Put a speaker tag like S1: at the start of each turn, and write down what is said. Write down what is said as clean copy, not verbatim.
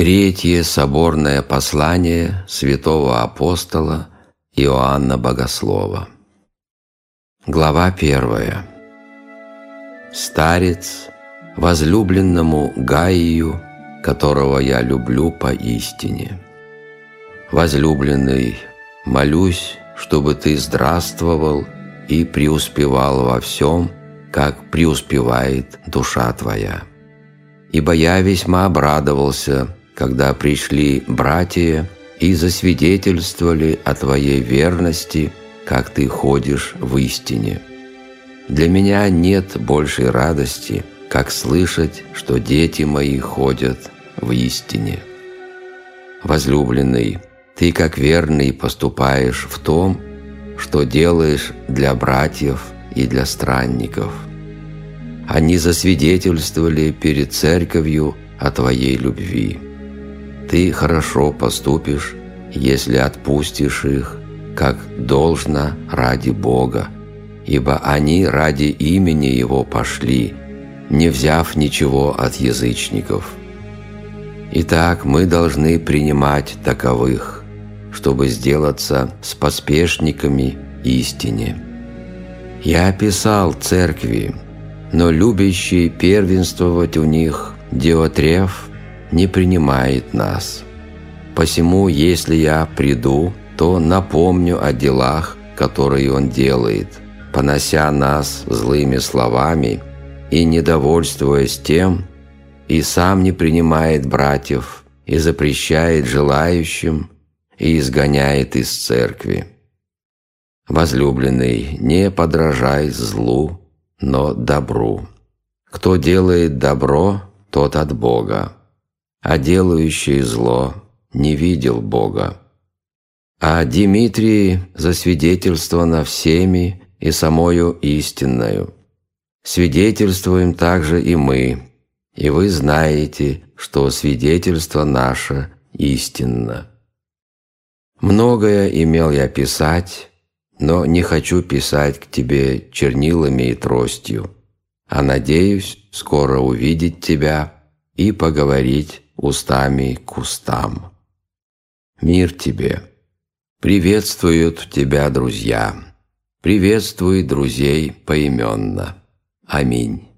S1: Третье соборное послание святого апостола Иоанна Богослова. Глава 1. Старец, возлюбленному Гаию, которого я люблю поистине. Возлюбленный, молюсь, чтобы ты здравствовал и преуспевал во всем, как преуспевает душа твоя. Ибо я весьма обрадовался, когда пришли братья и засвидетельствовали о твоей верности, как ты ходишь в истине. Для меня нет большей радости, как слышать, что дети мои ходят в истине. Возлюбленный, ты как верный поступаешь в том, что делаешь для братьев и для странников. Они засвидетельствовали перед церковью о твоей любви. Ты хорошо поступишь, если отпустишь их, как должно ради Бога, ибо они ради имени Его пошли, не взяв ничего от язычников. Итак, мы должны принимать таковых, чтобы сделаться споспешниками истине. Я описал церкви, но любящий первенствовать у них Диотреф не принимает нас. Посему, если я приду, то напомню о делах, которые он делает, понося нас злыми словами и недовольствуясь тем, и сам не принимает братьев, и запрещает желающим, и изгоняет из церкви. Возлюбленный, не подражай злу, но добру. Кто делает добро, тот от Бога, а делающий зло не видел Бога. А Димитрии засвидетельствовано всеми и самою истинною. Свидетельствуем также и мы, и вы знаете, что свидетельство наше истинно. Многое имел я писать, но не хочу писать к тебе чернилами и тростью, а надеюсь скоро увидеть тебя и поговорить устами к устам. Мир тебе! Приветствуют тебя друзья. Приветствуй друзей поименно. Аминь.